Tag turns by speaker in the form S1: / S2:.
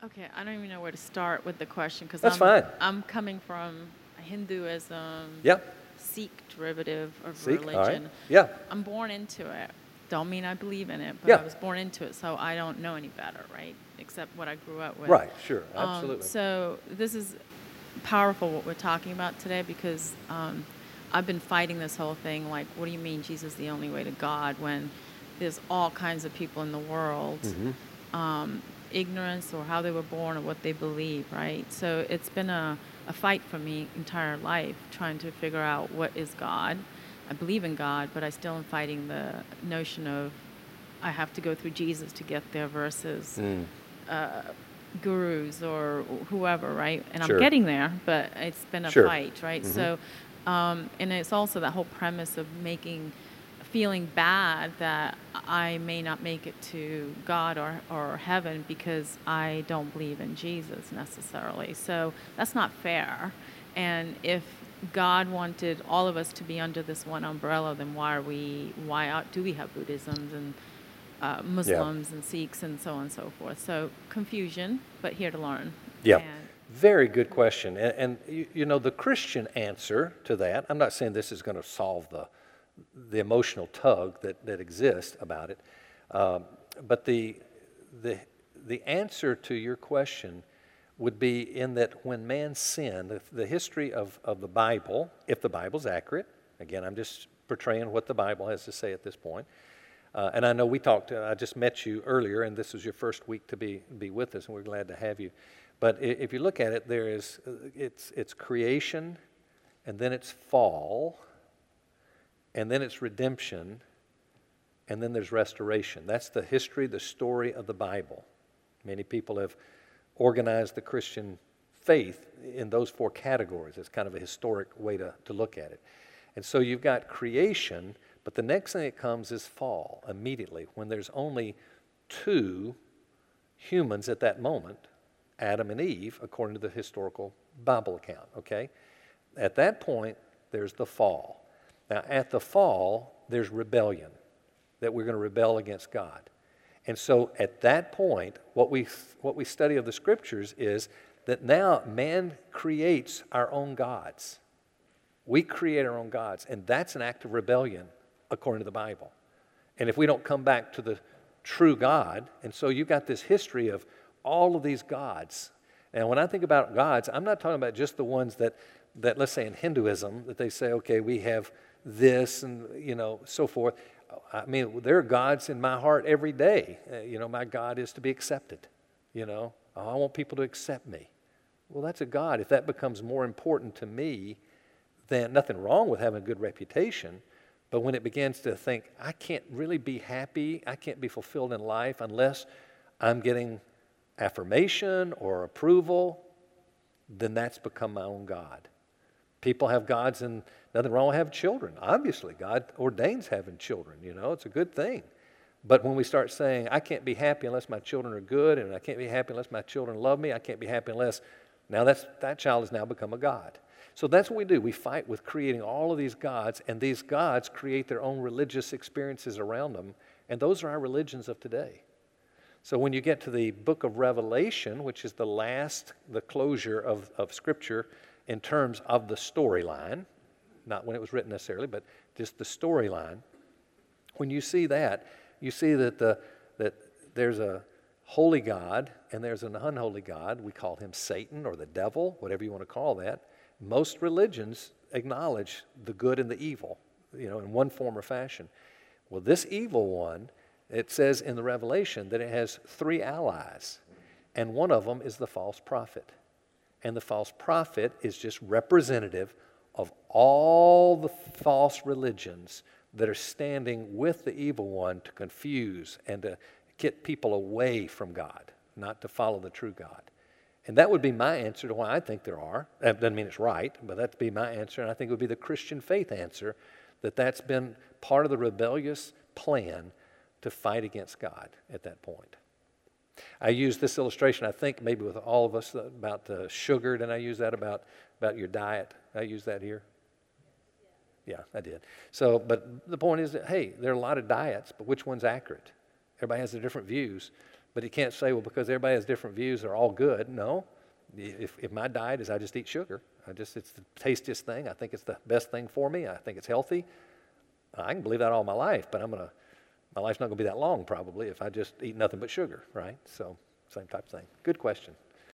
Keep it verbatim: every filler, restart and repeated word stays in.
S1: Okay, I don't even know where to start with the question because
S2: That's
S1: I'm
S2: fine.
S1: I'm coming from Hinduism,
S2: Yeah.
S1: Sikh derivative of
S2: Seek. All right.
S1: religion.
S2: Yeah.
S1: I'm born into it. Don't mean I believe in it, but
S2: Yeah.
S1: I was born into it, so I don't know any better, right? Except what I grew up with.
S2: Right. Sure.
S1: Um,
S2: Absolutely.
S1: so this is powerful what we're talking about today because um, I've been fighting this whole thing. Like, what do you mean Jesus is the only way to God when there's all kinds of people in the world,
S2: Mm-hmm.
S1: um, ignorance or how they were born or what they believe, right? So it's been a, a fight for me entire life trying to figure out what is God. I believe in God, but I still am fighting the notion of I have to go through Jesus to get there versus
S2: Mm.
S1: uh, gurus or whoever, right? And
S2: Sure.
S1: I'm getting there, but it's been a
S2: Sure.
S1: fight, right?
S2: Mhm.
S1: So, um, and it's also that whole premise of making, feeling bad that I may not make it to God or, or heaven because I don't believe in Jesus necessarily. So that's not fair. And if God wanted all of us to be under this one umbrella, then why are we, why are, do we have Buddhisms and uh, Muslims and Sikhs and so on and so forth? So confusion, but here to learn.
S2: Yeah.
S1: And
S2: Very good question. And, and you, you know, the Christian answer to that, I'm not saying this is going to solve the, the emotional tug that, that exists about it, um, but the, the, the answer to your question would be in that when man sinned, the, the history of, of the Bible, if the Bible's accurate, again, I'm just portraying what the Bible has to say at this point. Uh, and I know we talked, uh, I just met you earlier, and this was your first week to be, be with us, and we're glad to have you. But if you look at it, there is, it's, it's creation, and then it's fall, and then it's redemption, and then there's restoration. That's the history, the story of the Bible. Many people have organized the Christian faith in those four categories. It's kind of a historic way to, to look at it. And so you've got creation, but the next thing that comes is fall immediately, when there's only two humans at that moment, Adam and Eve, according to the historical Bible account, okay? At that point, there's the fall. Now, at the fall, there's rebellion, that we're going to rebel against God. And so at that point, what we, what we study of the Scriptures is that now man creates our own gods. We create our own gods, and that's an act of rebellion according to the Bible. And if we don't come back to the true God, and so you've got this history of all of these gods. And when I think about gods, I'm not talking about just the ones that, that let's say in Hinduism, that they say, okay, we have this and, you know, so forth. I mean, there are gods in my heart every day. Uh, you know, my God is to be accepted. You know, oh, I want people to accept me. Well, that's a God. If that becomes more important to me, then nothing wrong with having a good reputation. But when it begins to think, I can't really be happy, I can't be fulfilled in life unless I'm getting affirmation or approval, then that's become my own God. People have gods, and nothing wrong with having children. Obviously, God ordains having children, you know, it's a good thing. But when we start saying, I can't be happy unless my children are good, and I can't be happy unless my children love me, I can't be happy unless, now that's, that child has now become a God. So that's what we do. We fight with creating all of these gods, and these gods create their own religious experiences around them, and those are our religions of today. So when you get to the book of Revelation, which is the last, the closure of, of Scripture in terms of the storyline, not when it was written necessarily, but just the storyline, when you see that, you see that, the, that there's a holy God and there's an unholy God. We call him Satan or the devil, whatever you want to call that. Most religions acknowledge the good and the evil, you know, in one form or fashion. Well, this evil one, it says in the Revelation that it has three allies, and one of them is the false prophet. And the false prophet is just representative of all the false religions that are standing with the evil one to confuse and to get people away from God, not to follow the true God. And that would be my answer to why I think there are. That doesn't mean it's right, but that'd be my answer, and I think it would be the Christian faith answer, that that's been part of the rebellious plan to fight against God at that point. I use this illustration, I think, maybe with all of us about uh, sugar. Didn't I use that about, about your diet? Did I use that here? Yeah, I did. So, but the point is that, hey, there are a lot of diets, but which one's accurate? Everybody has their different views. But you can't say, well, because everybody has different views, they're all good. No. If, if my diet is I just eat sugar, I just it's the tastiest thing. I think it's the best thing for me. I think it's healthy. I can believe that all my life, but I'm gonna my life's not gonna be that long probably if I just eat nothing but sugar, right? So same type of thing. Good question.